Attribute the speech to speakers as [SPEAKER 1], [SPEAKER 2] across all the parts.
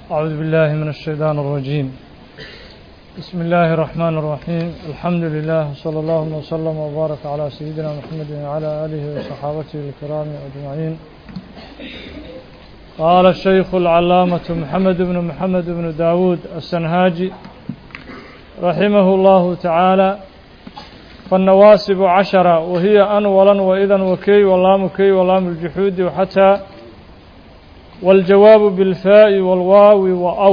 [SPEAKER 1] أعوذ بالله من الشيطان الرجيم. بسم الله الرحمن الرحيم. الحمد لله صلى الله وسلم وبارك على سيدنا محمد وعلى آله وصحابته الكرام أجمعين. قال الشيخ العلامة محمد بن داود السنهاجي رحمه الله تعالى: فالنواسب 10 وهي أن ولن وإذا وكي ولام كي ولام الجحود وحتى والجواب بالفاء والواو وأو.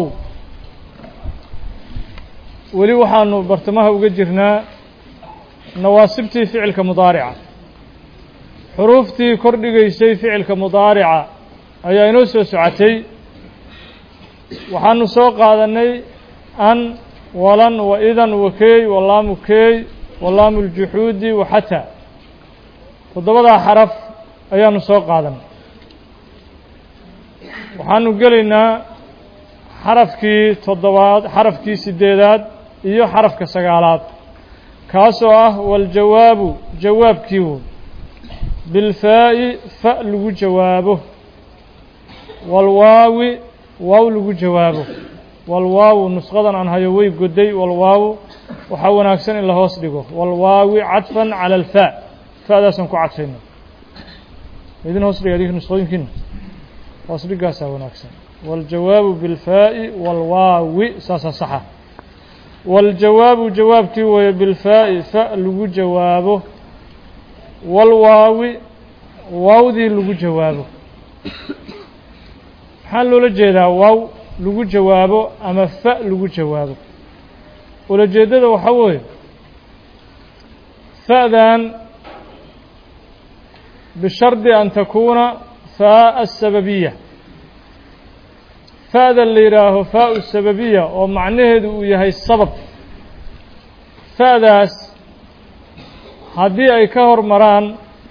[SPEAKER 1] ولي وحانو برتمها وجرنا نواسبتي فعلك مضارعة، حروفتي كردغيسي فعلك مضارعة أي نوسو سعتي وحانو سو قادني أن ولن وإذا وكي ولام كي ولام الجحود وحتى تضبط حرف أي نوسو قادن. waxaanu gelaynaa xarafkii toddobaad, xarafkii sideedaad iyo xarafka sagaalaad, kaasoo ah waljawaabu jawaabkii bilfaa'i fa lagu jawaabo, walwaawi waaw lagu jawaabo. walwaawu nusqadan aan hayo way goday, walwaawu waxaa wanaagsan in la hoos dhigo, walwaawi cadfan cala alfaa, fa'daasaan ku cadfayna. idin hoos dhiga adig nusqooyinkiina hoosdhigaasaa wanaagsan. waljawaabu bilfaa'i walwaawi saasaa saxa. waljawaabu jawaabkii weeye bilfaa'i fa lagu jawaabo, walwaawi waawdii lagu jawaabo. maxaa loola jeedaa waaw lagu jawaabo ama fa lagu jawaabo? ulajeedada waxaa weeye fa'dan bishardi an takuuna faa asababiya, fa'da la yidhaaho faa sababiya oo macnaheedu uu yahay sabab. fa'daas haddii ay ka hormaraan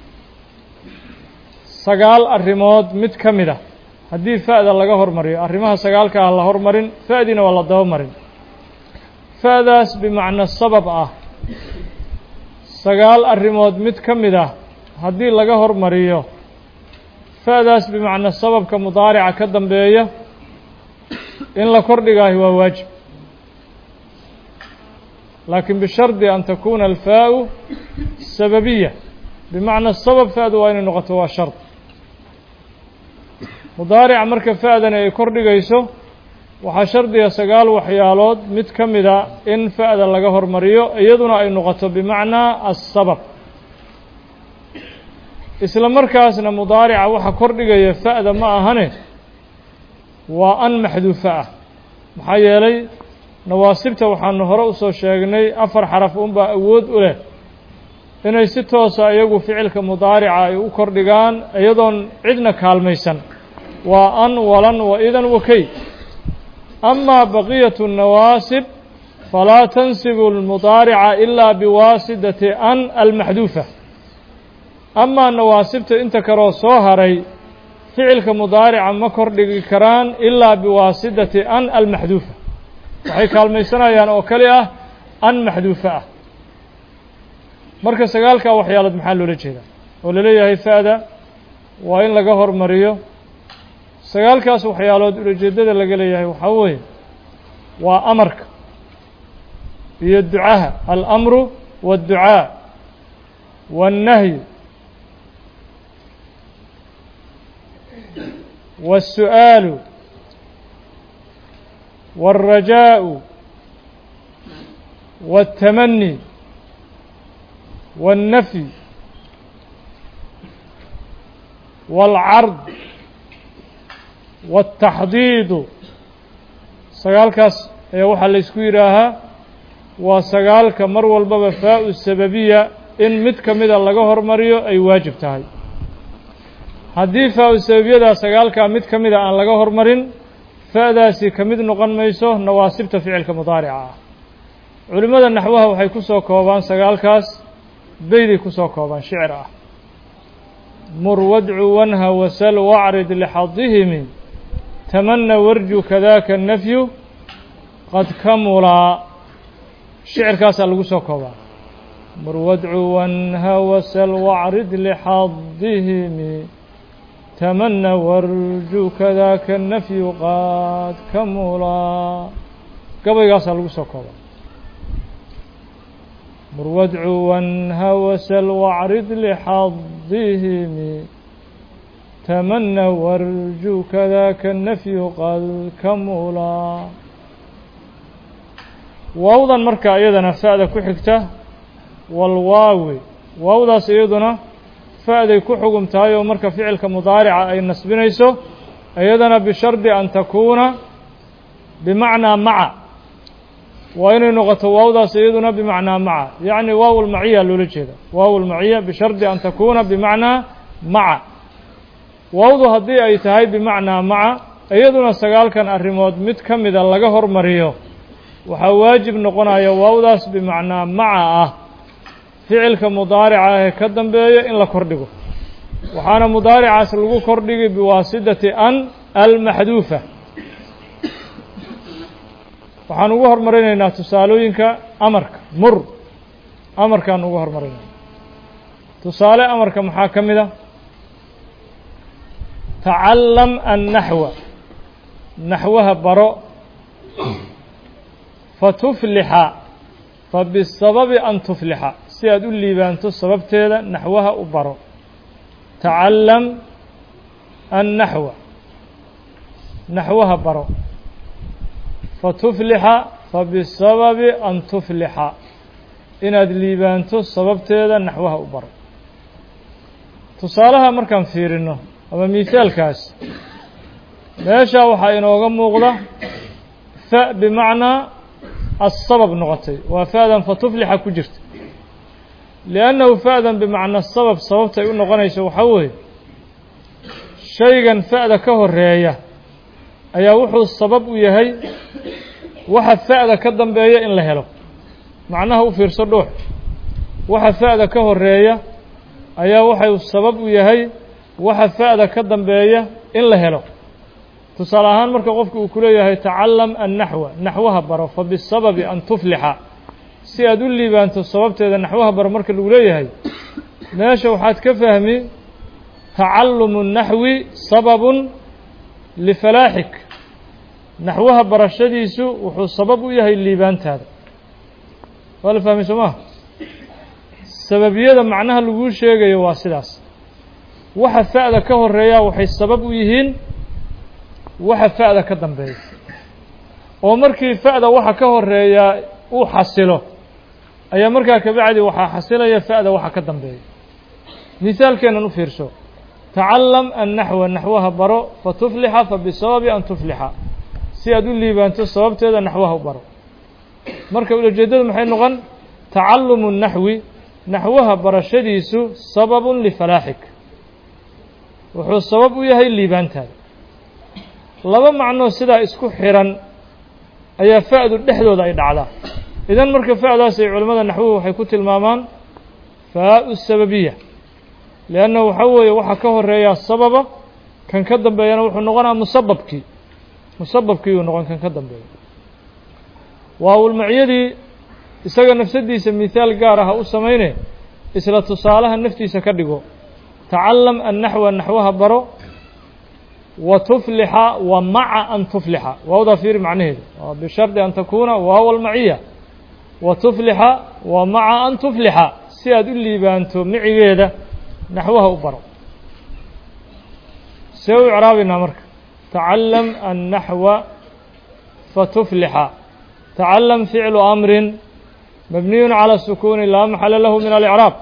[SPEAKER 1] 9 arrimood mid ka mid a, haddii fa'da laga hormariyo arrimaha 9ka aan la hormarin, fa'diina waa la daba marin. fa'daas bimacna sabab ah 9 arrimood mid ka mid ah haddii laga hormariyo, fa'daas bimacna sababka mudaarica ka dambeeya in la kordhigaahi waa waajib, laakiin bishardi an takuuna alfaa'u sababiya, bimacna sabab fa'du waa inay noqoto, waa shard. mudaarica marka fa'dani ay kordhigayso waxaa shardiga 9 waxyaalood mid ka mida in fa'da laga hormariyo, iyaduna ay noqoto bimacnaa asabab. isla markaasna mudaarica waxa kordhigaya fa'da ma ahane waa an maxduufa ah. maxaa yeelay nawaasibta waxaanu hore usoo sheegnay 4 xaraf unbaa awood u leh inay si toosa iyagu ficilka mudaarica ay u kordhigaan iyadoon cidna kaalmaysan. waa an walan wa idan wakay. amaa baqiyatu nawaasib falaa tansibu lmudaarica ilaa biwaasidati an almaxduufa. amaa nawaasibta inta kaloo soo haray ficilka mudaarica ma kordhigi karaan ilaa biwaasidati an almaxduufa, waxay kaalmaysanayaan oo kali ah an maxduufa ah. marka 9ka waxyaalood maxaa loola jeedaa oo laleeyahay fa'da waa in laga hormariyo? 9kaas waxyaalood ulajeedada laga leeyahay waxaa weeye waa amarka iyo ducaha, alamru waadducaa waannahyu والسؤال والرجاء والتمني والنفي والعرض والتحضيض. 9kaas ayaa waxaa la isku yidhaahaa waa 9ka mar walbaba faa'u sababiya in mid ka mida laga hormariyo ay waajib tahay. haddii faa-u sababiyada 9ka mid ka mida aan laga hormarin, fa'daasi ka mid noqon mayso nawaasibta ficilka mudaarica ah. culimmada naxwaha waxay ku soo koobaan 9kaas beyday ku soo koobaan shicir ah: mur wadcu wanha wasal wacrid lixadihimi tamana warju kadaka nafyu qad kamulaa. shicirkaasaa lagu soo koobaa: mur wadcu wanha wasal wacrid lixadihimi تمنى وارجو كذاك النفي قد كملا قبل يصل وسكوا مر وادعو وانهى وسل واعرض لحظهم تمنى وارجو كذاك النفي قد كملا واوضا مركا ايضا فاءدا كحكته والواوي واوضا سيدنا فاءدا كحكم تايو مركا فعل كمضارع اي نسبينيسو ايضا بشرط ان تكون بمعنى مع وإن نقطة واوضا سيدنا بمعنى مع يعني واو المعية لولجهدا واو المعية بشرط أن تكون بمعنى مع واوضا هدي أي تهي بمعنى مع أيضنا سقال كان الرمود متكمدا لغا هرمريو وحواجب نقونا يا واوضا بمعنى مع فعل كمضارعة كدن بيه إن لكردقو وحانا مضارعة سلقو كردقو بواسطة أن المحذوفة waxaan ugu hormarinaynaa tusaalooyinka amarka mur amarkaan ugu hormarinaynaa tusaale amarka maxaa ka mid ah tacallam annaxwa naxwaha baro fatuflixa fabisababi an tuflixa si aad u liibaanto sababteeda naxwaha u baro tacallam annaxwa naxwaha baro فتفلح فبسبب أن تفلح إن أدليبانتو سببتها نحوها أبر تصالها مركان فيرنو أما مثال كاس ليش وحين وغموغلا فاء بمعنى السبب نغطي وفاء فتفلح كجرت لأنه فاء بمعنى السبب سببته يقول نغنيس وحوه شيئا فاء كهر رياية أي وحو السبب يهي waxa faa'da ka dambeeya in la helo macnaha u fiirso dhuux waxa faa'da ka horeeya ayaa waxay sabab u yahay waxa faa'da ka dambeeya in la helo tusaale ahaan marka qofku uu ku leeyahay ta'allam an-nahwa nahwaha baro fa bisababi an tufliha si aad u liibaanto sababteeda nahwaha baro marka lagu leeyahay meesha waxaad ka fahmi ta'allumu an-nahwi sababun li falahik naxwaha barashadiisu wuxuu sabab u yahay liibaantaada waa la fahmay soo maaha sababiyada macnaha lagu sheegayo waa sidaas waxa faa'da ka horeeya waxay sabab u yihiin waxa faa'da ka dambeeya oo markii faa'da waxa ka horeeya uu xasilo ayaa markaa ka bacdi waxa xasilaya faa'da waxa ka dambeeya misaalkeena u fiirso ta'allam an-nahwa nahwaha baro fatufliha fabisababi an tufliha si aad u liibaanto sababteeda naxwaha u baro marka ujeedadu maxay noqon ta'allumu an-nahwi naxwaha barashadiisu sababun li falahik wuxuu sabab u yahay liibaantaada laba macno sida isku xiran ayaa faa'du dhexdooda ay dhacdaa idan marka faa'daas ay culimada naxwuhu waxay ku tilmaamaan faa'u sababiyya lianna waxa weeye waxa ka horeeya sababa kan ka dambeeyana wuxuu noqonaa musababkii uu noqon kan ka dambeeyo waawul maciyadii isaga nafsadiisa misaal gaar ah u sameeyne isla tusaalaha naftiisa ka dhigo ta'allam an-nahwa nahwaha baro wa tufliha wa ma'a an tufliha wawda fiir macnaheedu bi sharti an takuna waawul maciya wa tufliha wa ma'a an tufliha si aad u liibaanto micigeeda nahwaha u baro soo i'raabina marka تعلم النحو فتفلح تعلم فعل أمر مبني على السكون لا محل له من الإعراب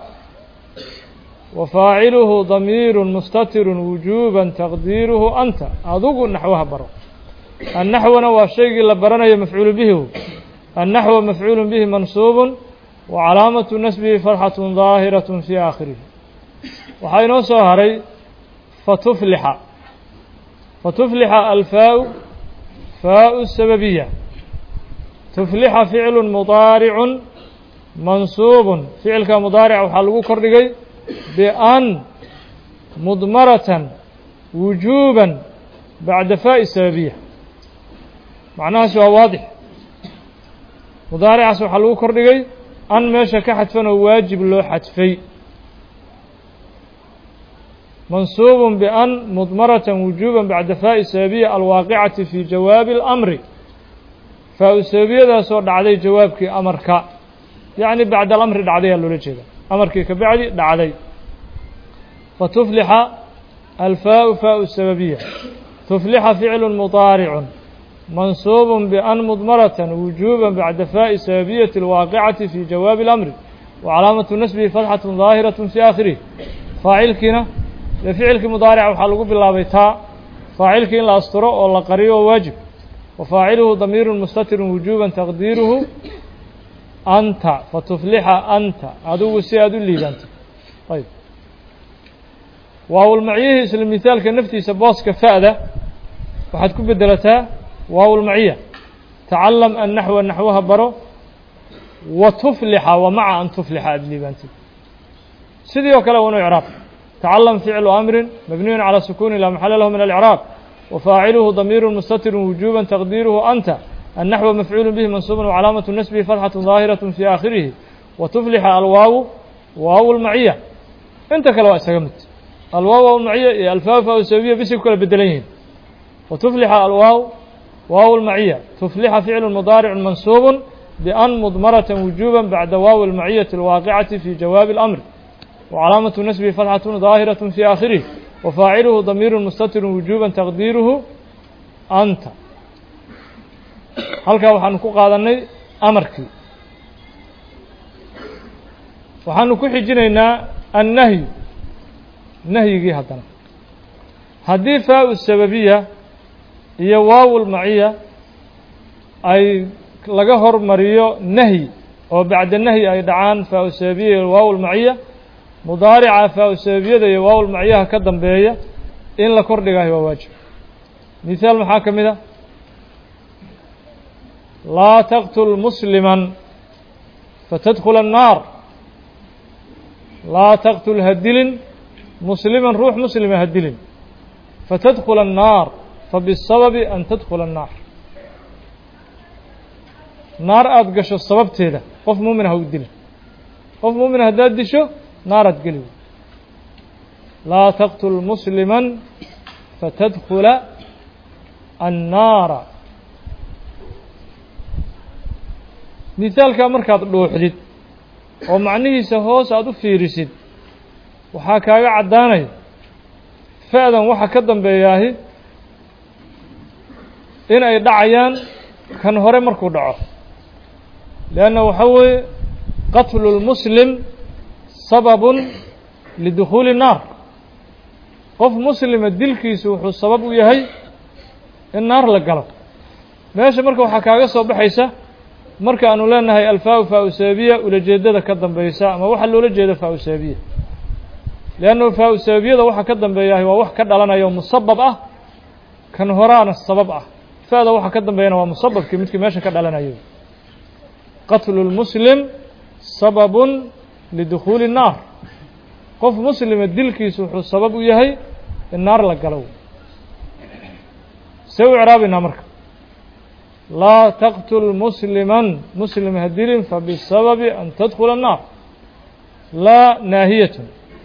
[SPEAKER 1] وفاعله ضمير مستتر وجوبا تقديره أنت أذوق النحوها برا النحو نوى الشيء لبرنا مفعول به النحو مفعول به منصوب وعلامة نسبه فرحة ظاهرة في آخره وحين سهري فتفلح فتفلح الفاء فاء السببية تفلح فعل مضارع منصوب فعل كمضارع وحلقه كردقي بأن مضمرة وجوبا بعد فاء السببية معناها سوى واضح مضارع وحلقه كردقي أن ماشا كحتفنا واجب له حتفي منصوب بأن مضمرة وجوبا بعد فاء السببية الواقعة في جواب الأمر فاء السببية ذا صور عليه جوابك أمرك يعني بعد الأمر دعدي اللولجة أمرك كبعدي دعدي فتفلح الفاء فاء السببية تفلح فعل مضارع منصوب بأن مضمرة وجوبا بعد فاء السببية الواقعة في جواب الأمر وعلامة نسبه فتحة ظاهرة في آخره فاعلكنا لفعلك مضارع وحلقه بالله بيتها فاعلك إن لا أسطره ولا قريه واجب وفاعله ضمير مستتر وجوبا تقديره أنت فتفلح أنت عدو السياد اللي أنت طيب واو المعيه اسم المثال كنفتي سباس كفاءة وحتكون بدلتها واو المعية تعلم النحو النحوها برو وتفلح ومع أن تفلح اللي أنت سيدي وكلا ونو إعراب تعلم فعل أمر مبني على سكون لا محل له من الإعراب وفاعله ضمير مستتر وجوبا تقديره أنت النحو مفعول به منصوب وعلامة نسبه فتحة ظاهرة في آخره وتفلح الواو واو المعية انت كلا استقمت الواو المعية الفاء فاء السببية بس كلا بدلين وتفلح الواو واو المعية تفلح فعل مضارع منصوب بأن مضمرة وجوبا بعد واو المعية الواقعة في جواب الأمر وعلامة نسبه فتحة ظاهرة في آخره وفاعله ضمير مستتر وجوبا تقديره أنت halkaa waxaanu ku qaadanay amarkii waxaanu ku xijinaynaa annahyu nahyigii haddana haddii faa'u sababiya iyo waawul maciya ay laga hormariyo nahyi oo bacda nahyi ay dhacaan faa'u sababiya iyo waawul maciya mudaarica faa'u sababiyada iyo waawul maciyaha ka dambeeya in la kordhigayo waa waajib misaal maxaa ka mid a لا تقتل مسلما فتدخل النار لا تقتل هدل مسلما روح مسلم هدل فتدخل النار فبالسبب أن تدخل النار نار أدقش السبب تيدا قف مؤمن هدل قف مؤمن هدادشو نار أدقلو لا تقتل مسلما فتدخل النار مثالka markaad dhuuxdid oo macnihiisa hoos aad u fiirisid waxaa kaaga cadaanay faadan waxa ka dambeeyay in ay dhacayaan kan hore markuu dhaco laana waxa weeye qatlu almuslim sababun lidukhul an-nar qof muslima dilkiisu wuxuu sabab u yahay in naar la galo meesha marka waxa kaaga soo baxaysa marka aanu leenahay alfaa'u faa'u sababiya ula jeedada ka dambaysa ama waxa loola jeedo faa'u sababiya laana faa'u sababiyada waxa ka dambeeyahay waa wax ka dhalanayo musabbab ah kan horaana sabab ah faa'da waxa ka dambeeyana waa musabbabkii midkii meesha ka dhalanayo qatlul muslim sababun lidukhuli an-nar qof muslima dilkiisu wuxuu sabab u yahay in naar la galo saw i'raabina marka لا تقتل مسلما مسلم هدل فبالسبب أن تدخل النار لا ناهية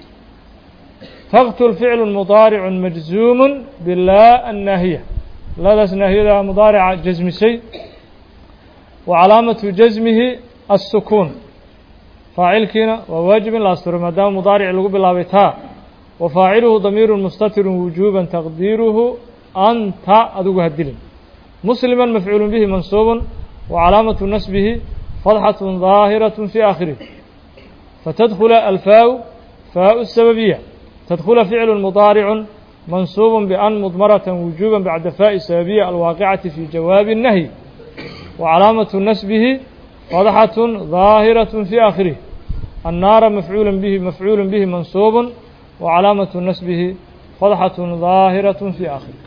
[SPEAKER 1] تقتل فعل مضارع مجزوم باللا الناهية لا لس ناهية مضارع جزم شيء وعلامة جزمه السكون فاعل كنا وواجب لا أسر ما دام مضارع لقب الله بتاء وفاعله ضمير مستتر وجوبا تقديره أنت أدوه هدل مسلما مفعول به منصوب وعلامة نسبه فتحة ظاهرة في آخره فتدخل الفاء فاء السببية تدخل فعل مضارع منصوب بأن مضمرة وجوبا بعد فاء السببية الواقعة في جواب النهي وعلامة نسبه فتحة ظاهرة في آخره النار مفعول به منصوب وعلامة نسبه فتحة ظاهرة في آخره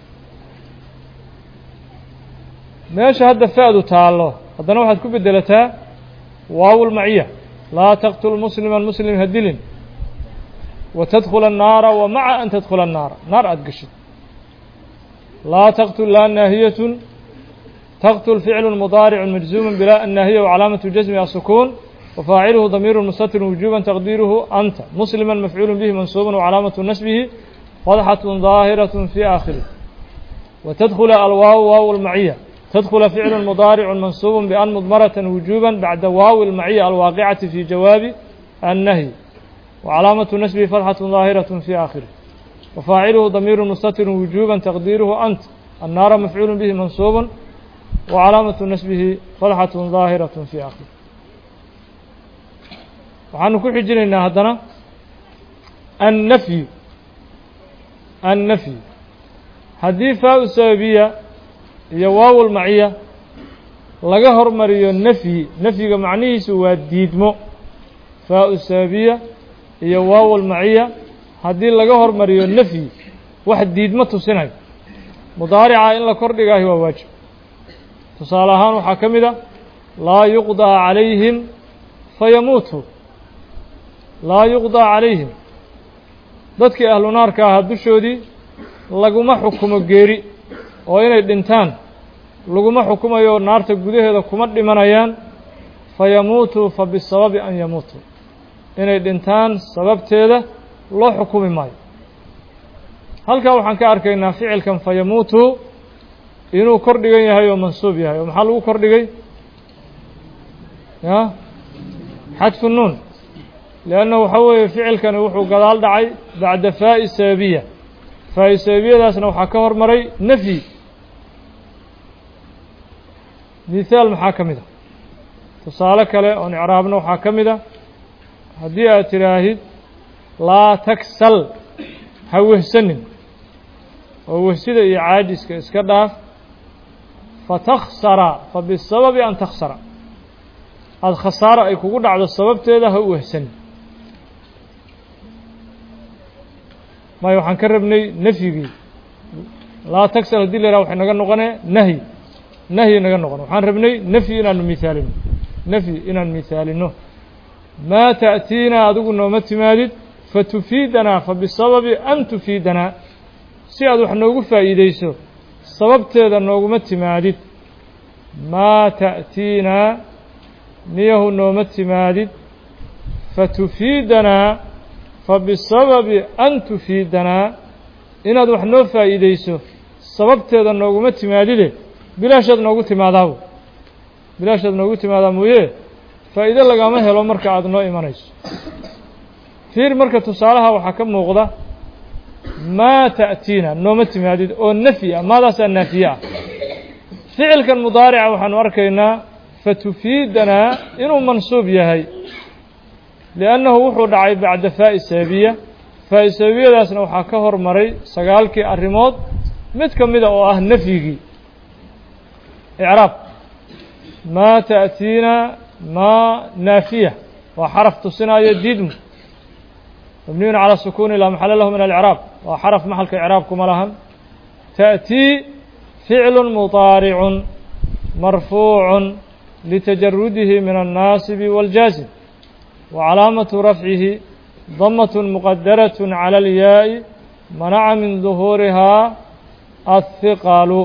[SPEAKER 1] meesha hadda faa'du taalo haddana waxaad ku bedelataa waawul maciya laa taqtul musliman muslim hadilin wa tadkhula an-naara wa ma'a an tadkhula an-naara naar aad gashid laa taqtul laa naahiyatun taqtul ficlun mudaaricun majzuumun bilaa an-naahiya wa calaamatu jasmi as-sukuun وفاعله ضمير مستتر وجوبا تقديره أنت مسلما مفعول به منصوب وعلامة نسبه فتحة ظاهرة في آخره وتدخل الواو واو المعية تدخل فعل مضارع منصوب بأن مضمرة وجوبا بعد واو المعية الواقعة في جواب النهي وعلامة نسبه فتحة ظاهرة في آخره وفاعله ضمير مستتر وجوبا تقديره أنت النار مفعول به منصوب وعلامة نسبه فتحة ظاهرة في آخره waxaanu ku xijinaynaa haddana annafyi haddii faa-u sababiya iyo waawul maciya laga hormariyo nafyiga macnihiisu waa diidmo faa-u sababiya iyo waawul maciya haddii laga hormariyo nafyi wax diidmo tusinayo mudaarica in la kordhigaahi waa waajib tusaale ahaan waxaa ka mid a laa yuqdaa calayhim fayamuutuu laa yuqdaa calayhim dadkii ahlu naarka ahaa dushoodii laguma xukumo geeri oo inay dhintaan laguma xukumayo naarta gudaheeda kuma dhimanayaan fayamuutuu fa bisababi an yamuutuu inay dhintaan sababteeda loo xukumi maayo halkaa waxaan ka arkaynaa ficilkan fayamuutuu inuu kor dhigan yahay oo mansuub yahay oo maxaa lagu kor dhigay xadfu nuun لأنه waxaa weeye ficilkani wuxuu gadaal dhacay bacda faa'i sababiya faa'i sababiyadaasna waxaa ka hormaray nafyi mithaal maxaa ka mid a tusaale kale oon icraabna waxaa ka mid a haddii aad tiraahid laa taksal ha wehsanin oo wehsida iyo caajiska iska dhaaf fatakhsara fa bisababi an takhsara aada khasaaro ay kugu dhacdo sababteeda ha u wehsanin maayo waxaan ka rabnay nafyigii laa tagsal haddii la yidhaha waxay naga noqonee nahyi naga noqon waxaan rabnay nafyi inaan mihaalino maa ta'tiinaa adigu nooma timaadid fatufiidanaa fa bisababi an tufiidanaa si aad wax noogu faa'iideyso sababteeda nooguma timaadid maa ta'tiinaa niyahu nooma timaadid fatufiidanaa fa bisababi an tufiidanaa inaad wax noo faa'iideyso sababteeda nooguma timaadide bilaashaad noogu timaadaa mooye faa'iido lagama helo marka aada noo imanayso fiir marka tusaalaha waxaa ka muuqda maa ta'tiina nooma timaadid oo nafyi ah maadaasaa naafiye ah ficilkan mudaarica waxaanu arkaynaa fatufiidanaa inuu mansuub yahay liannahu wuxuu dhacay bacda faa'i sababiya faa'i sababiyadaasna waxaa ka hormaray sagaalkii arrimood mid ka mida oo ah nafyigii icraab maa ta'tiina maa naafiya waa xaraf tusinaayo diidmu mabniyun calى sukuuni laa maxala lahu min alicraab waa xaraf maxalka icraabkuma lahan ta'tii ficlu mudaaricun marfuucun litajarudihi min annaasibi wاljaazim wacalaamatu rafcihi damat muqadaraة calى اlyaaءi manaca min duhuurihaa aلhiqalu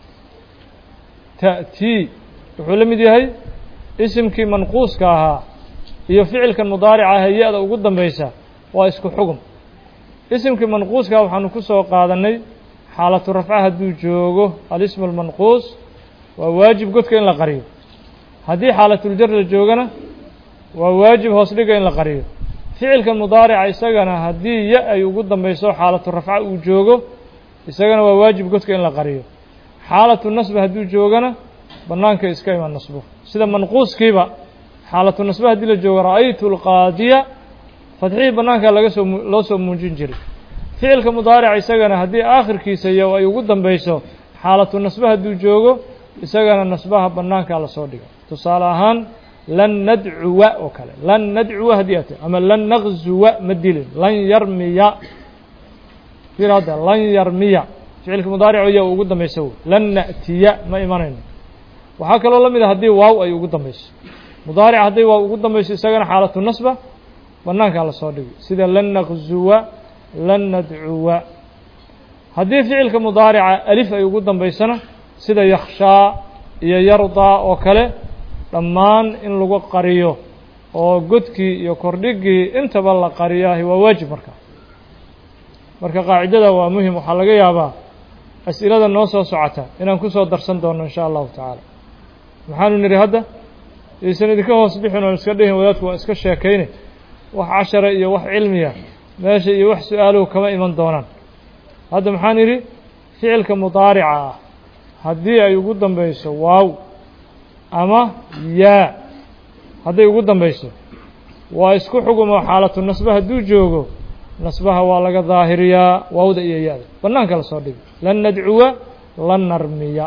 [SPEAKER 1] ta'tii wuxuu la mid yahay isimkii manquuska ahaa iyo ficilkan mudaarica ahee ya-da ugu dambaysa waa isku xugum isimkii manquuska waxaanu ku soo qaadanay xaalatu rafca hadduu joogo alismu اlmanquus waa waajib godka in la qariyo haddii xaalatuljar la joogana waa waajib hoos dhiga in la qariyo ficilkan mudaarica isagana haddii ya ay ugu dambayso xaalatu rafca uu joogo isagana waa waajib godka in la qariyo xaalatu nasba hadduu joogana bannaanka iska iman nasbo sida manquuskiiba xaalatu nasba haddii la joogo ra'aytu اlqaadiya fadxihii bannaanka loo soo muujin jiray ficilka mudaarica isagana haddii aakhirkiisa iyo ay ugu dambayso xaalatu nasba hadduu joogo isagana nasbaha bannaankaa lasoo dhiga tusaale ahaan lan nadcuwa oo kale lan nadcuwa haddii ate ama lan naqzuwa ma dilin lan yarmiya fiir hadda lan yarmiya ficilka mudaarico ya ugu dambayso wey lan na'tiya ma imanayno waxaa kaloo la mid a haddii waaw ay ugu dambayso mudaaric hadday waaw ugu dambayso isagana xaalatu nasba bannaankaa lasoo dhigay sida lan naqzuwa lan nadcuwa haddii ficilka mudaarica alif ay ugu dambaysana sida yakhshaa iyo yardaa oo kale dhammaan in lagu qariyo oo godkii iyo kordhigii intaba la qariyaahi waa waajib marka qaacidada waa muhim. waxaa laga yaabaa as'ilada noo soo socota inaan ku soo darsan doono insha allahu tacaala. maxaanu nidhi hadda aysan idinka hoos bixin oo iska dhihin wadaadku waa iska sheekayne wax cashara iyo wax cilmiya meesha iyo wax su-aaluhu kama iman doonaan. hadda maxaan idhi ficilka mudaarica ah haddii ay ugu dambayso waaw ama yaa hadday ugu dambayso waa isku xugumo xaalatu nasba hadduu joogo nasbaha waa laga daahiriyaa waawda iyo ya-da bannaanka la soo dhigi lan nadcuwa lan narmiya.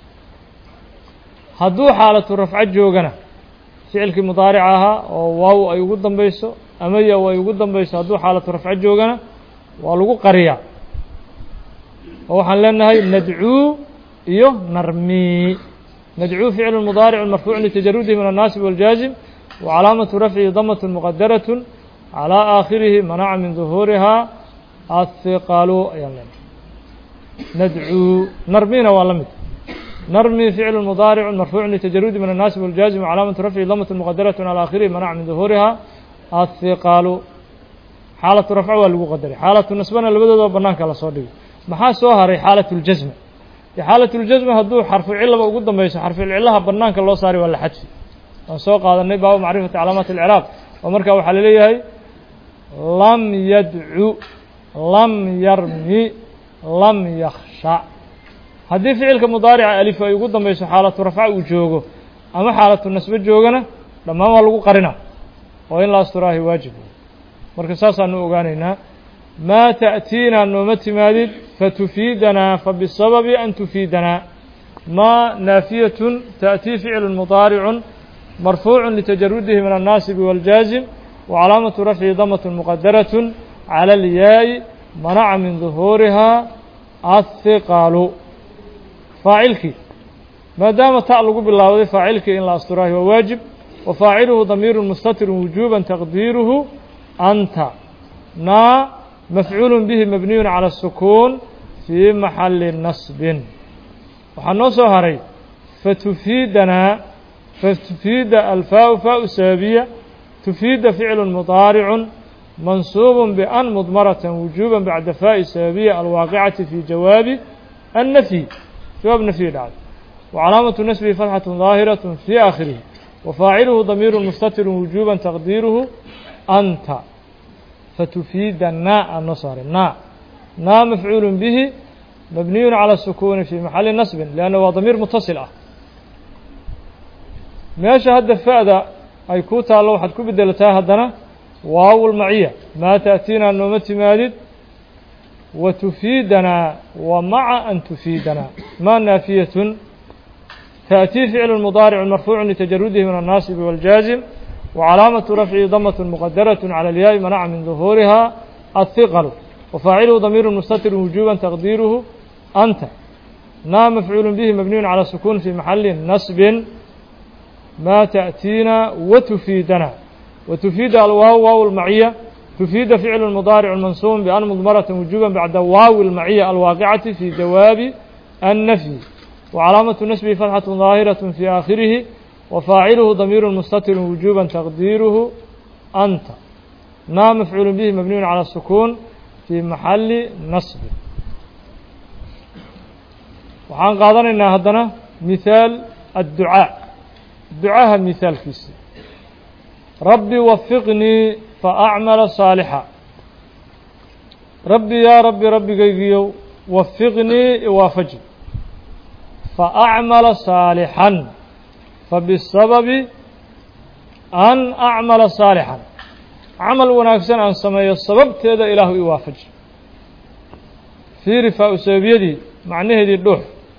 [SPEAKER 1] hadduu xaalatu rafco joogana ficilkii mudaarica ahaa oo waaw ay ugu dambayso ama ya ay ugu dambayso hadduu xaalatu rafco joogana waa lagu qariyaa oo waxaan leenahay nadcuu iyo narmii. nadcuu ficlu mudaaric marfuuc litajarudihi min الnaasib wاljaazim wacalaamatu rafcihi damaة muqadaraة calى aakhirihi manaca min ظuhuuriha ahiqalu ayaan leenahay. nadcuu narmina waa la mid narmi ficlu mudaaric marfuuc litajarudi min الnaasib wاljaazim wacalaamatu rafcihi damaة muqadaraة calى aakhirihi manaca min ظuhuuriha ahiqalu. xaalatu rafco waa lagu qadaray xaalatu nasbana labadooda banaanka lasoo dhigay. maxaa soo haray xaalatu اljasma. xaalatu اljasma hadduu xarfu cilaba ugu dambayso xarfucilaha banaanka loo saaray waa la xadfi. waan soo qaadanay baabu macrifati calaamaati اlcraab oo marka waxaa laleeyahay lam yadcu lam yarmi lam yakhsha. haddii ficilka mudaarica alif ay ugu dambayso xaalatu rafca uu joogo ama xaalatu nasbe joogana dhammaan waa lagu qarina oo in la asturaahi waajib. marka saasaanu ogaanaynaa maa ta'tiinaa nooma timaadid fatufiidanaa fabisababi an tufiidanaa. maa naafiyatun ta'tii ficlu mudaaricun marfuucun litajarudihi min الnaasibi wاljaazim wacalaamatu rafcihi damaة muqadaraة calى اlyaaءi manaca min ظuhuuriha ahiqaalu. faacilkii maadaama ta lagu bilaawday faacilkii in la asturaahi waa waajib. wa faaciluhu damiiru mustatir wujuba taqdiiruhu anta. naa mafcuul bihi mabniyu calى الsukuun fii maxali nasbin. waxaa noo soo haray fatufiidanaa fatufiida alfaau faau sababiya tufiida ficlu mudaaricu mansuub ban mudmarata wujuba bacda faa'i sababiya alwaaqicati fi jawaabi annafyi jawaab nafyi dhacday. wacalaamatu nasbihi fatxatu daahiraة fii aakhirihi. wafaaciluhu damiiru mustatir wujuba taqdiiruhu anta. fatufiida naa noo saaray naa mafcuul bihi mabniyu calى الsukuuni fii maxali nasbin lianna waa damiir mutasil ah. meesha hadda fa'da ay ku taallo waxaad ku bedelataa haddana waaw lmaciya maa ta'tiinaa nooma timaadid wa tufiidanaa wa maca an tufiidanaa. maa naafiyatun ta'tii ficlu mudaaric marfuucu litajarudihi min الnaasibi wاljaazim wacalaamatu rafcihi damaة muqadaraة calى اlyaaءi manaca min ظuhuuriha ahiqalu. wafaaciluhu damiiru mustatir wujuba taqdiiruhu anta. naa mafcuul bihi mabniyu calى الsukuun fii maxali nasbin. maa ta'tiina watufiidana watufiida alwaaw waaw lmaciya tufiida ficlu mudaaric mansuub ban mudmarata wujuba bacda waawi lmaciya alwaaqicati fi jawaabi annafyi. wacalaamatu nasbihi fatxatu daahiraة fii aakhirihi. wafaaciluhu damiiru mustatir wujuba taqdiiruhu anta. naa mafcuul bihi mabniyu calى الsukuun fii maxali nasbi. waxaan qaadanaynaa haddana mihaal adducaa. ducaha mihaalkiisa rabbi wafiqnii faacmala saalixa. rabbi yaa rabbi rabbigaygiyow wafiqnii iwaafaji faacmala saalixan fabisababi an acmala saalixan. camal wanaagsan aan sameeyo sababteeda ilaahu iwaafaji. fiiri faa-u sababiyadii macnaheedii dhuux.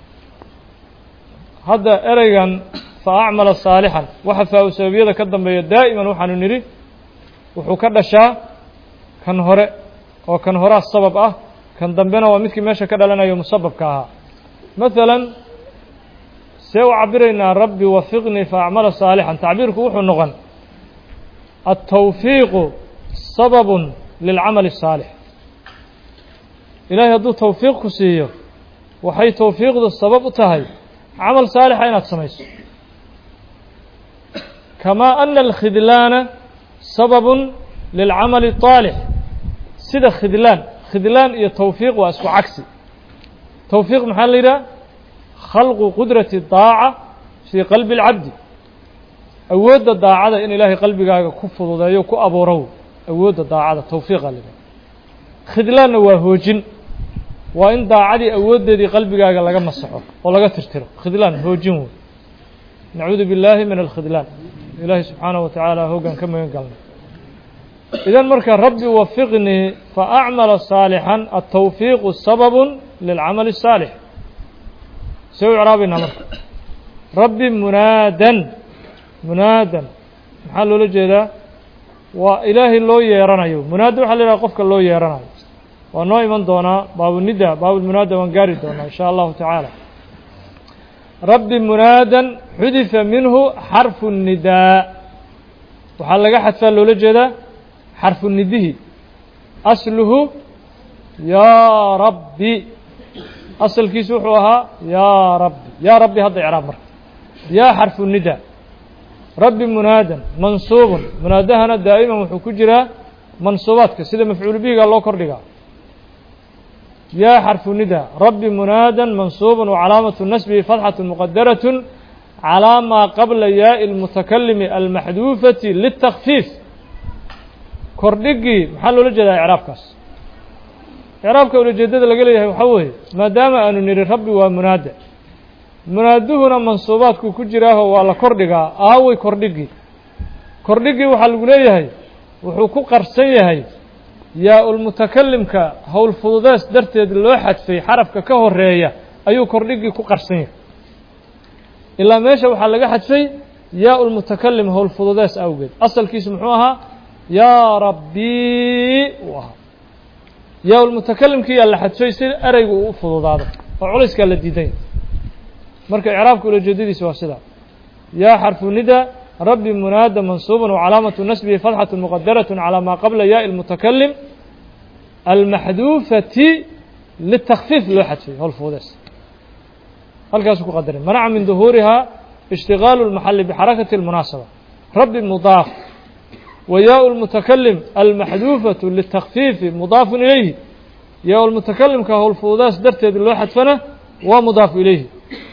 [SPEAKER 1] hadda ereygan faacmala saalixan waxa faa-u sababiyada ka dambeeya daa'iman waxaanu nidhi wuxuu ka dhashaa kan hore oo kan horaa sabab ah kan dambena waa midkii meesha ka dhalanayo musababka ahaa. masalan see u cabiraynaa rabbi wafiqnii faacmala saalixan. tacbiirku wuxuu noqon الtawfiiqu sabab lilcamali الsaalix. ilaahay hadduu tawfiiq ku siiyo waxay tawfiiqdu sabab u tahay camal saalixa inaad samayso. كما أن الخذلان سبب للعمل الطالح سيدا خذلان iyo tawfiiq waa isku cagsi tawfiiq maxaa la yidhaha khalqu qudrati daaca fii qalbi اlcabdi awoodda daacada in ilaahay qalbigaaga ku fududeeyo ku abuurow awoodda daacada tawfiiqa la yidhaha khidlaanna waa hoojin waa in daacadii awooddeedii qalbigaaga laga masaxo oo laga tirtiro khidlaan hoojin wey nacuudu billaahi min alkhidlaan ilaahay subxaanaه wa tacaala hoggaan ka magan galnay idan marka rabbi wafiqnii faacmala صaalixan atawfiiqu sababu lilcamali الsaalix see u icraabaynaa marka rabbi munaadan maxaa loola jeedaa waa ilaahay loo yeeranayo munaada waxaa la yidhaha qofka loo yeeranayo waa noo iman doonaa baabunida baabulmunaada waan gaari doonaa in shaa allahu tacaala rabbi munaadan xudifa minhu xarfu الnidaa waxaa laga xadfaa loola jeedaa xarfu nidihi asluhu yaa rabbi asalkiisu wuxuu ahaa yaa rabbi hadda icraab marka yaa xarfu nida rabbi munaadan mansuubun munaadahana daa'iman wuxuu ku jiraa mansuubaadka sida mafcuul bihiga loo kordhigaa yaa xarfu nida rabbi munaadan mansuubun wacalaamatu nasbihi fatxatu muqadaraة calىa maa qabla yaaءi اlmutakalimi almaxduufati liلtakfiif kordhigii maxaa loola jeedaa icraabkaas icraabka ulajeedada laga leeyahay waxaa weeye maadaama aanu nidhi rabbi waa munaada munaaduhuna mansuubaadku ku jiraaho waa la kordhigaa aaway kordhigii waxaa lagu leeyahay wuxuu ku qarsan yahay yaa-ulmutakalimka howl fududees darteed loo xadfay xarafka ka horeeya ayuu kordhigii ku qarsan yahay ilaa meesha waxaa laga xadfay yaa-ulmutakalim howl fududees awgeed asalkiisu muxuu ahaa yaa rabbii uu ahaa yaa-ulmutakalimkii yaa la xadfay si ereygu uu u fududaado oo culayskaa la diiday marka icraabka ulajeedadiisa waa sidaa yaa xarfu nida rabbi munaada mansuuban wacalaamatu nasbihi fatxatu muqadaraة calىa maa qabla yaaءi اlmutakalim almaxduufati litakfiif loo xadfay howl fududees halkaasuu ku qadaray manaca min duhuuriha ishtigaalu اlmaxali bixarakati اlmunaasaba rabbi mudaaf wa yaaءu اlmutakalim almaxduufatu litakfiifi mudaafu ilayhi yaa lmutakalimka howl fududees darteed loo xadfana waa mudaafu ilayhi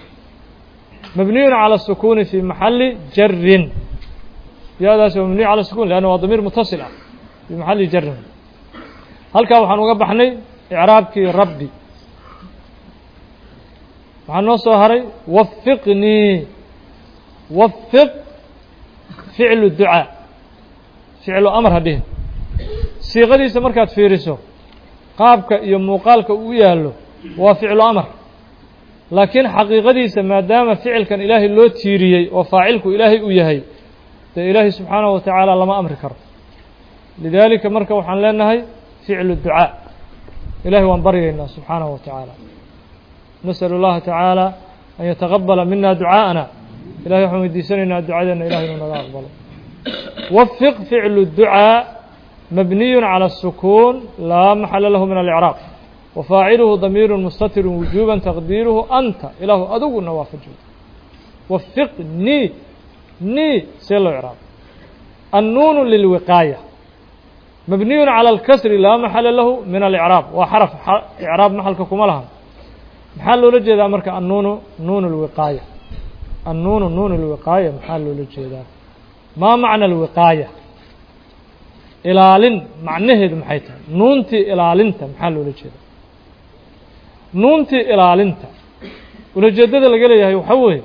[SPEAKER 1] مبني على السكون في محل جر يadaas waa مبني على السكون لأنه waa ضمير متصل ah في محل جر halkaa waxaan uga baxnay إعراabkii rabbi waxaa noo soo haray وفقنيi وفق فicل الدuعاء فiclu أمر hadhihin siiqadiisa markaad fiiriso qaabka iyo muuqaalka uu yaalo waa فiclu أمر laakiin xaqiiqadiisa maadaama ficilkan ilaahay loo tiiriyey oo faacilku ilaahay uu yahay dee ilaahay subxaanaه wa tacaala lama amri karo lidaalika marka waxaan leenahay ficlu ducaa ilahay waan baryaynaa subxaanaه wa tacaala nasأl اllaha tacaala an yataqabala mina ducaaءana ilahay waxaan weydiisanaynaa ducadeena ilahay inuu naga aqbalo wafiq ficlu ducaa mabniy calى الsukuun laa maxala lahu min اlإcraab وفاaciلهu ضميir مستتر وuجوبا تقديiرهu أnta ilaahu aduguna waafajiyo وفقني see loo عراab النuن للوقاية مبني على الكسر لا محل له من الإعراب waa xرف إعراab محلka kuma lahan maxaa loola jeedaa marka النuن نuن الوقاية النuن نuن الوقاية maxaa loola jeedaa ما معنى الوقاية ilaalin macnaheedu maxay tahay nuuntii ilaalinta maxaa loola jeedaa nuuntii ilaalinta ulajeedada laga leeyahay waxaa weeye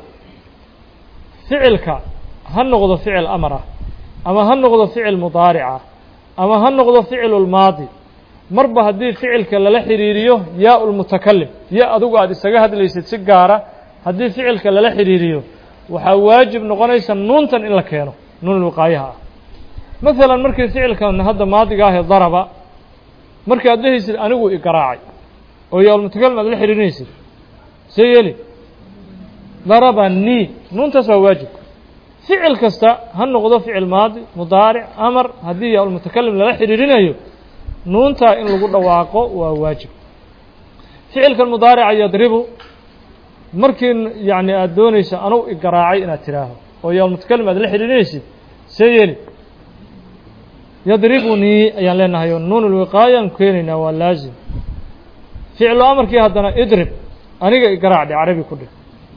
[SPEAKER 1] ficilka ha noqdo ficil amar ah ama ha noqdo ficil mudaaric ah ama ha noqdo ficilulmaadi marba haddii ficilka lala xiriiriyo yaa ulmutakalim ya adugu aada isaga hadlaysid si gaara haddii ficilka lala xiriiriyo waxaa waajib noqonaysa nuuntan in la keeno nuun wiqaayaha ah masalan markii ficilkan hadda maadiga ahee daraba markii aad dhehaysid anigu igaraacay oo yaa ulmutakalim aad la xiriirinaysid see yeeli darabanii nuuntaas waa waajib ficil kasta ha noqdo ficil maadi mudaaric amar haddii yaa ulmutakalim lala xiriirinayo nuuntaa in lagu dhawaaqo waa waajib ficilkan mudaarica yadribu markii yacni aada doonayso anugu igaraacay inaad tidhaaho oo yaa ulmutakalim aad la xiriirinaysid سيلي يضربني أيان لنا هي النون الوقاية كيننا واللازم فعل أمر كي هذا اضرب أنا قرأ دي عربي كله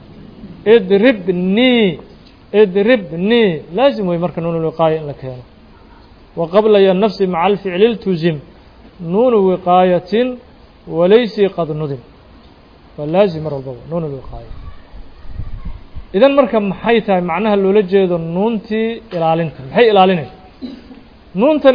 [SPEAKER 1] اضربني لازم ويمرك نون الوقاية لك هنا وقبل النفس مع الفعل التزم نون وقاية وليس قد ندم فلازم مر الضوء نون الوقاية إذا مركب محيتها معناها اللي لجد النونتي إلالنت محي إلالنت نونتني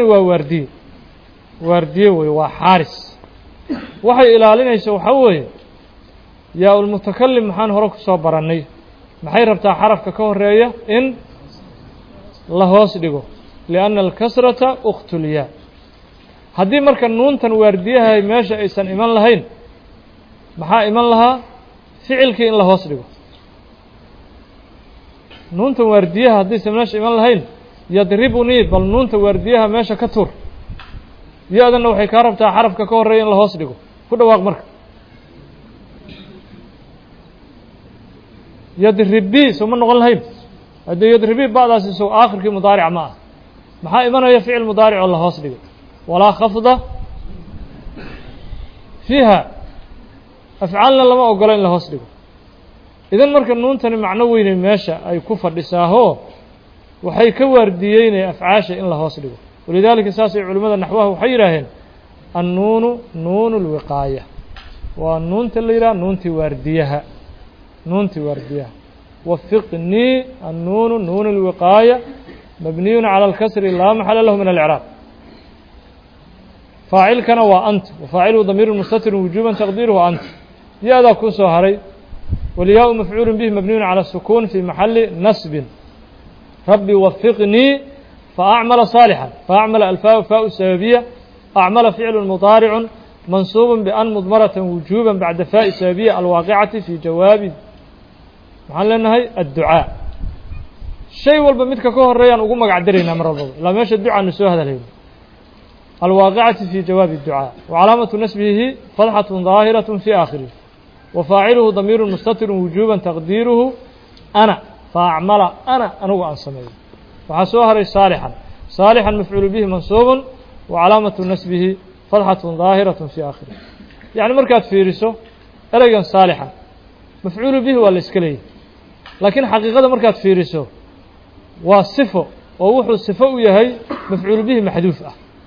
[SPEAKER 1] وردي وحارس وحي إلالنت وحوي يا المتكلم محان هروك صبرني محي ربطها حرف كهرية إن لهوس ديقو لأن الكسرة أخت الياء هذه مركب نونتن ورديها ماشا إيسان إيمان لهين محا إيمان لها فعلك إن لهوس ديقو نونتا وارديها هدي سمناش إيمان لهين يضربني بل نونتا وارديها ماشا كتور يأذن وحي كاربتا حرف ككور ريين لهوس ديقو كل واق مرك يضربي سوما نقول لهين هدي يضربي بعض أساسو آخر كي مضارع معه محا إيمان يفعل مضارع لهوس ديقو ولا خفضة فيها أفعالنا لما أقولين لهوس ديقو إذا مركا نونتني معنوين ماشا أي كفر لساهو وحي كوارديين أفعاشا إن الله وصله ولذلك أساسي علماء نحوه وحيرهن النون نون الوقاية والنون تليرا نونتي وارديها وفقني النون نون الوقاية مبني على الكسر لا محل له من الإعراب فاعل كان وأنت وفاعله ضمير مستتر وجوبا تقديره أنت يا ذا كوسو هري والياء مفعول به مبني على السكون في محل نصب ربي وفقني فأعمل صالحا فأعمل الفاء فاء السببية أعمل فعل مضارع منصوب بأن مضمرة وجوبا بعد فاء السببية الواقعة في جواب محل النهي الدعاء شيء والبمتك كوه الريان وقوم قعدرينا مرة لا ماشي الدعاء نسوه هذا اليوم الواقعة في جواب الدعاء وعلامة نسبه فتحة ظاهرة في آخره وفاعله ضمير مستتر وجوبا تقديره أنا فأعمل أنا عن سمعي وحسوها صالحا مفعول به منصوب وعلامة نسبه فتحة ظاهرة في آخره يعني مركات فيرسو أرجع صالحا مفعول به ولا إسكالي لكن حقيقة مركات فيرسو والصفة ووحو الصفة يهي مفعول به محذوف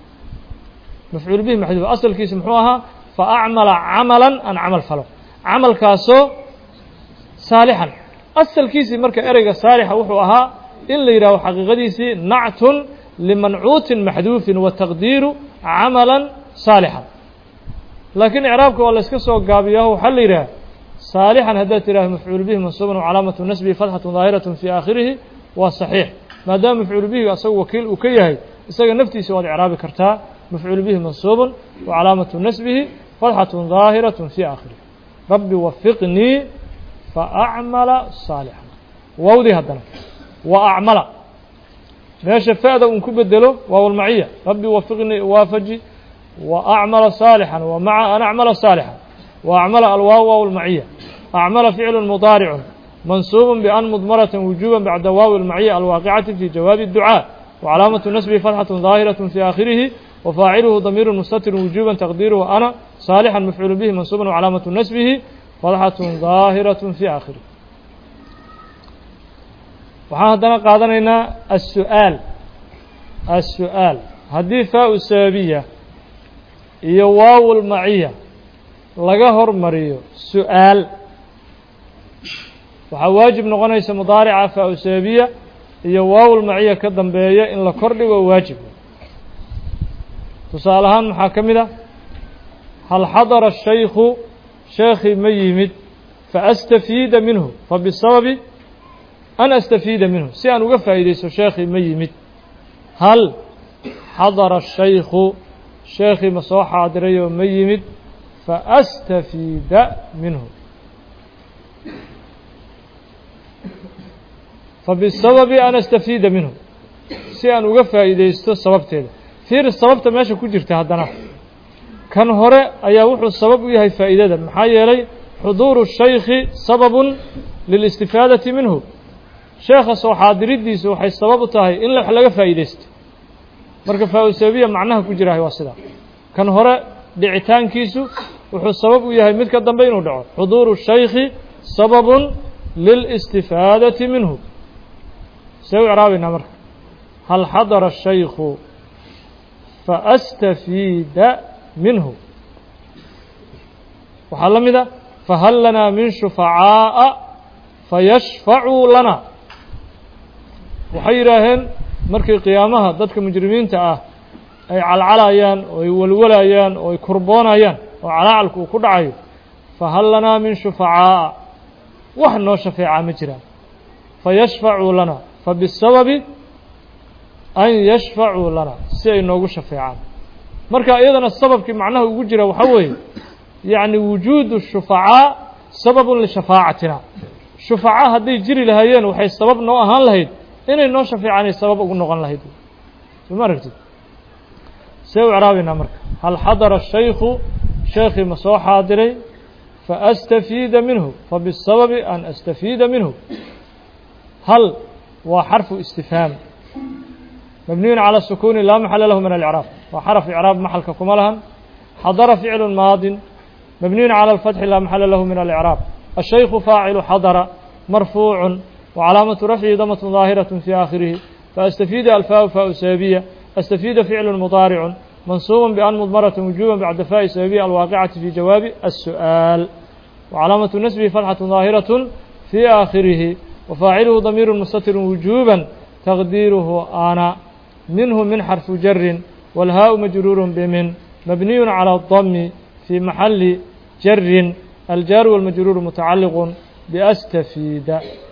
[SPEAKER 1] أصل كيس محوها فأعمل عملا أن عمل فلو عمل كاسو صالحا أصل كيسي مركا إرقى صالحا وحوها إلا يراو حقيقتيسي نعت لمنعوت محذوف وتقدير عملا صالحا لكن إعرابك والله اسكسو قابيه حل يراه صالحا هدات يراه مفعول به منصوبا وعلامة نسبه فتحة ظاهرة في آخره وصحيح ما دام مفعول به أصو وكيل وكيهي إساق نفتي سوى إعرابي كرتا مفعول به منصوبا وعلامة نسبه فتحة ظاهرة في آخره ربي وفقني فأعمل صالحا وودي هدنا وأعمل ماشي فائدة ونكب الدلو وهو المعية ربي وفقني وافجي وأعمل صالحا ومع أن أعمل صالحا وأعمل الواو المعية أعمل فعل مضارع منصوب بأن مضمرة وجوبا بعد واو المعية الواقعة في جواب الدعاء وعلامة نسبه فتحة ظاهرة في آخره وفاعله ضمير مستتر وجوبا تقديره أنا صالحا مفعول به منصوبا وعلامة نسبه فتحة ظاهرة في آخره وحنا قادنا السؤال هذه فاء السببية هي واو المعية لغا هرمريو سؤال وحواجب نغنيس مضارعة فاء السببية هي واو المعية كدنبية إن لكردي وواجب تصالحان محاكمة هل حضر الشيخ شيخي ميمد فأستفيد منه فبالسبب أنا أستفيد منه سيان وقف إليس شيخي ميمد هل حضر الشيخ شيخي مصوح حاضري وميمد فأستفيد منه فبالسبب أنا أستفيد منه سيان وقف إليس سببته فير السبب ماشي كجرت هذا كان هراء أيوح السبب ويهي فائدة محايا لي حضور الشيخ سبب للاستفادة منه sheekha soo xaadiridiisu waxay sabab u tahay in wax laga faa'iideysto marka faa-u sababiya macnaha ku jirahay waa sidaa kan hore dhicitaankiisu wuxuu sabab u yahay mid ka dambe inuu dhaco xuduuru shaykhi sababun lilistifaadati minhu see u icraabaynaa marka hal xadara الshaykhu faastafiida minhu waxaa la mida fahal lanaa min shufacaaءa fayashfacuu lana waxay yidhaaheen markii qiyaamaha dadka mujrimiinta ah ay calcalayaan oo ay walwalayaan oo ay kurboonayaan oo calaacalku uu ku dhacayo fahal lanaa min shufacaaءa wax noo shafeecaa ma jiraan fayashfacuu lana fabisababi an yashfacuu lana si ay noogu shafeecaan marka iyadana sababkii macnaha ugu jira waxaa weeye yacni wujuudu shufacaa sababun lishafaacatina shufacaa hadday jiri lahaayeen waxay sabab noo ahaan lahayd inay noo shafeecaanay sabab ugu noqon lahayd soo ma aragtid see u icraabaynaa marka hal xadara الshaykhu sheekhii ma soo xaadiray faastafiida minhu fabisababi an astafiida minhu hal waa xarfu istifhaam mabniyun calى الsukuuni laa maxala lahu min alإcraab waa xaraf icraab maxalka kuma lahan xadara ficlu maadin mabniyun calى اlfatxi laa maxala lahu min alإcraab الshaykhu faacilu xadara marfuucu وcalaamaةu rafcihi damatn ظaahiraة fي aakhirihi faastafiida alfaaءu faaءu sababiya astafiida ficlu mudaaricu mansuuba ban mdmaraة wujuba bacda faaءi sababiya alwaaqicaةi fi jawaabi الsu'aal وcalaamaةu nasbihi fatxaة ظaahiraة fي aakhirihi wafaaciluhu damiir mustatir wujuba taqdiiruhu ana minhu min xarfu jarin wاlhaaءu majruur bmin mabniy calى الdmi fي maxali jarin aljaaru wاlmajruur mutacaliq biastafiida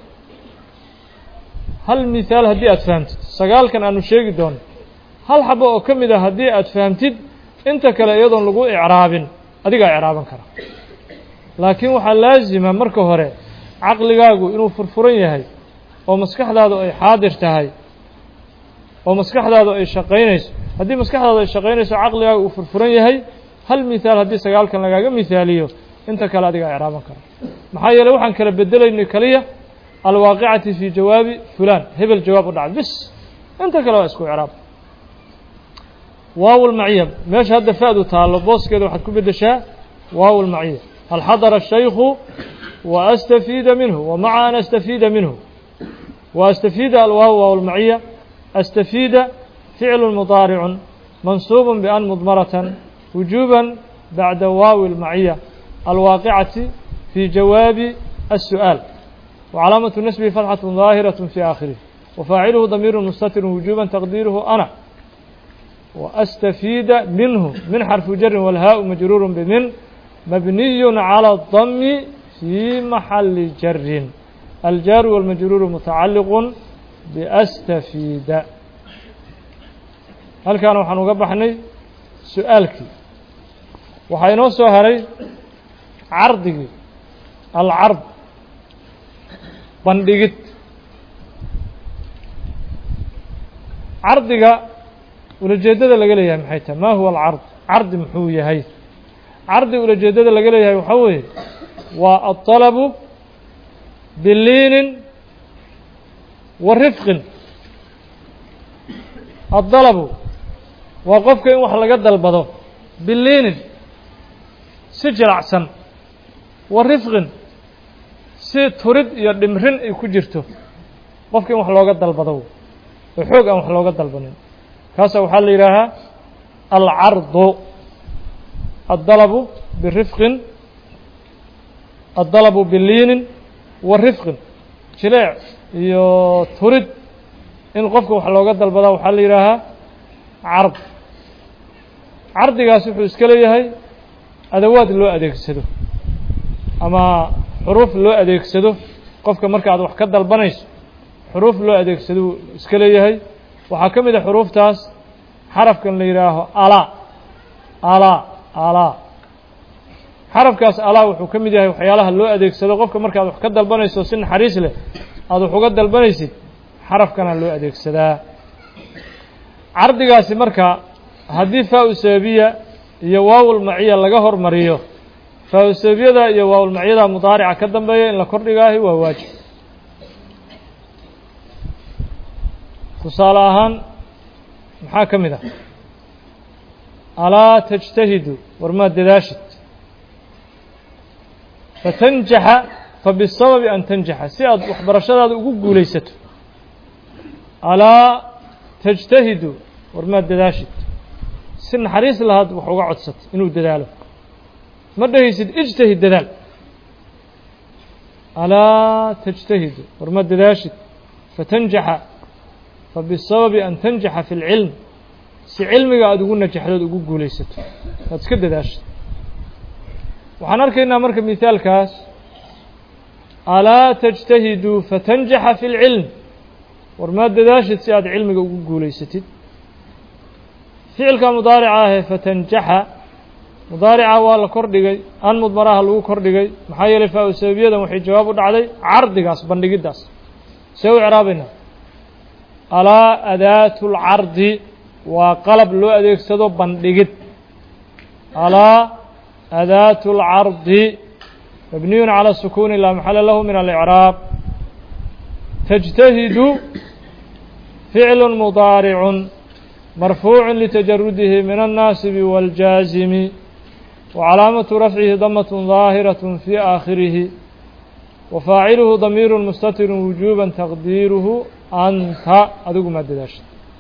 [SPEAKER 1] hal mihaal haddii aad fahamtid sagaalkan aanu sheegi doono hal xabo oo ka mid a haddii aad fahamtid inta kale iyadoon lagu icraabin adigaa icraaban kara laakiin waxaa laazima marka hore caqligaagu inuu furfuran yahay oo maskaxdaadu ay xaadir tahay oo maskaxdaadu ay shaqaynayso haddii maskaxdaadu ay shaqaynayso caqligaagu uu furfuran yahay hal mihaal haddii sagaalkan lagaaga mihaaliyo inta kale adigaa icraaban kara maxaa yeeley waxaan kala bedelaynay keliya alwaaqicati fii jawaabi fulaan hebel jawaab u dhacay bis inta kale waa isku icraab waaw lmaciya meesha hadda fa-du taallo booskeeda waxaad ku beddeshaa waaw lmaciya hal xadara الshaykhu wa astafiida minhu wa maca an astafiida minhu wa astafiida alwaaw waaw lmaciya astafiida ficlu mudaaricu mansuub ban mdmaratan wujuba bacda waawi اlmaciya alwaaqicati fii jawaabi الsu'aal وcalaamaةu nasbihi fatxaة ظaahiraة fي aakhirih wafaaciluhu damiir mustatir wujuba taqdiiruhu ana وastafiida minhu min xarfu jarin wاlhaaءu majruur bmin mabniy calى الdmi fii maxali jarin aljaaru wاlmajruur mutacaliq biastafiida halkan waxaan uga baxnay su-aalkii waxaa inoo soo haray cardigii alcard bandhigid cardiga ulajeedada laga leeyahay maxay tahay ma huwa alcard cardi muxuu yahay cardi ulajeedada laga leeyahay waxaa weeye waa aلطalabu biliinin wa rifqin aلطalabu waa qofka in wax laga dalbado biliinin si jilacsan wa rifqin si turid iyo dhimrin ay ku jirto qofka in wax looga dalbado oo xoog aan wax looga dalbanin kaasa waxaa la yidhaahaa alcardu aلdalabu birifqin aلdalabu biliinin wa rifqin jileec iyo turid in qofka wax looga dalbadaa waxaa la yidhaahaa card cardigaas wuxuu iska leeyahay adawaad loo adeegsado ama xuruuf loo adeegsado qofka marka aad wax ka dalbanayso xuruuf loo adeegsado iska leeyahay waxaa ka mid a xuruuftaas xarafkan la yidhaaho alaa xarafkaas alaa wuxuu ka mid yahay waxyaalaha loo adeegsado qofka marka aad wax ka dalbanayso si naxariis leh aad wax uga dalbanaysid xarafkana loo adeegsadaa cardigaasi marka haddii faa-u sababiya iyo waawul maciya laga hormariyo faa-u sababiyada iyo waawul maciyada mudaarica ka dambeeya in la kordhigaahi waa waajib tusaale ahaan maxaa ka mid ah alaa tajtahidu war maad dadaashid fatanjaxa fabisababi an tanjaxa si aad waxbarashadaada ugu guulaysato alaa tajtahidu war maad dadaashid si naxariis lahaad wax uga codsat inuu dadaalo ma dhahaysid ijtahid dadaal alaa tajtahidu war maad dadaashid fatanjaxa fabisababi an tanjaxa fi اlcilm si cilmiga aada ugu najaxdood ugu guulaysato aad iska dadaashid waxaan arkaynaa marka mithaalkaas alaa tajtahidu fatanjaxa fi اlcilm war maad dadaashid si aad cilmiga ugu guulaysatid ficilka mudaarica ahee fatanjaxa mudaarica waa la kor dhigay an mudmaraha lagu kor dhigay maxaa yeelay faa-u sababiyadan waxay jawaab u dhacday cardigaas bandhigiddaas see u icraabaynaa alaa adaatu lcardi waa qalab loo adeegsado bandhigid alaa adaatu lcardi mabniyun calى sukuuni laa maxala lahu min alicraab tajtahidu ficlu mudaaricun marfuucu litajarudihi min الnaasibi wاljaazimi wacalaamatu rafcihi damat ظaahiraة fi aakhirihi wafaaciluhu damiir mustatiru wujuba taqdiiruhu anta adigu maa dadaashid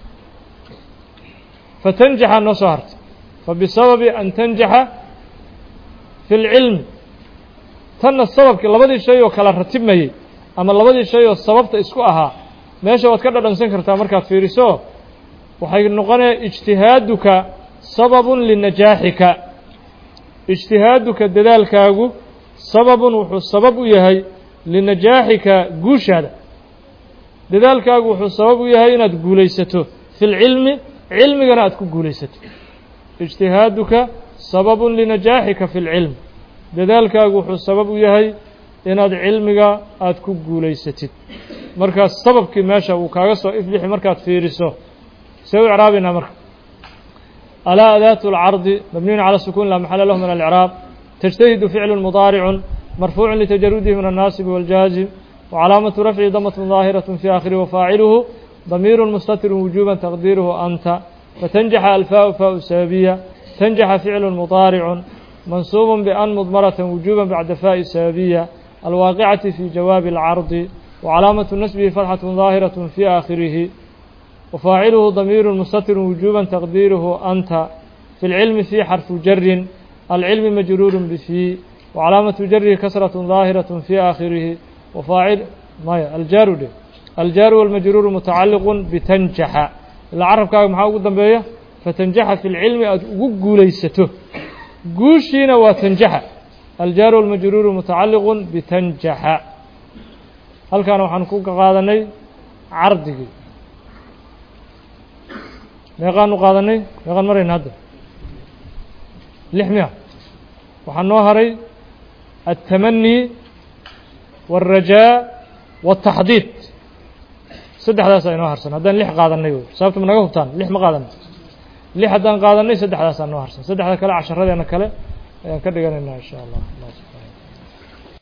[SPEAKER 1] fatanjaxa noo soo hartay fabisababi an tanjaxa fi اlcilmi tanna sababkii labadii shay oo kala ratibmayey ama labadii shay oo sababta isku ahaa meesha waad ka dhadhansan kartaa markaad fiiriso waxay noqonaya ijtihaaduka sababun linajaaxika ijtihaaduka dadaalkaagu sababun wuxuu sabab u yahay linajaaxika guushaada dadaalkaagu wuxuu sabab u yahay inaad guulaysato fi lcilmi cilmigana aad ku guulaysato ijtihaaduka sababun linajaaxika fi lcilm dadaalkaagu wuxuu sabab u yahay inaad cilmiga aad ku guulaysatid markaas sababkii meesha uu kaaga soo iflixi markaad fiiriso see u icraabaynaa marka alaa adaatu اlcardi mabniyun calى sukun laa maxala lahu min alicraab tajtahidu ficlu mudaaricun marfuucu litajarudihi min الnaasibi wاljaazim wacalaamatu rafcihi damat ظaahiraة fi aakhirihi wafaaciluhu damiir mustatiru wujuba taqdiiruhu anta fatanjaxa alfaau faau sababiya tanjaxa ficlu mudaaricun mansuub ban mudmarة wujuba bacda faaءi sababiya alwaaqicati fi jawaabi اlcardi wacalaamatu nasbihi fatxaة ظaahiraة fi aakhirihi wafaaciluhu damiir mustatiru wujuba taqdiiruhu anta fi اlcilmi fi xarfu jarin alcilmi majruuru bfii wacalaamatu jarihi kasraة ظaahiraة fi aakhirihi wafaacil maya aljaaru dhe aljaaru walmajruuru mutacaliq bitanjaxa ilaa carabkaaga maxaa ugu dambeeya fatanjaxa fi اlcilmi aad ugu guulaysato guushiina waa tanjaxa aljaaru walmajruuru mutacaliq bitanjaxa halkaana waxaan ku qaadanay cardigii meeqaanu qaadanay meeqaan marayna hadda 600 waxaa noo haray التمني والرجاء والتحضيض saddexdaas aynoo harsan haddaan 6 qaadanay sababta ma naga hubtaan 6 ma qaadanay 6 haddaan qaadanay saddexdaas aan noo harsan saddexda kale casharadeenna kale ayaan ka dhiganaynaa insha Allah.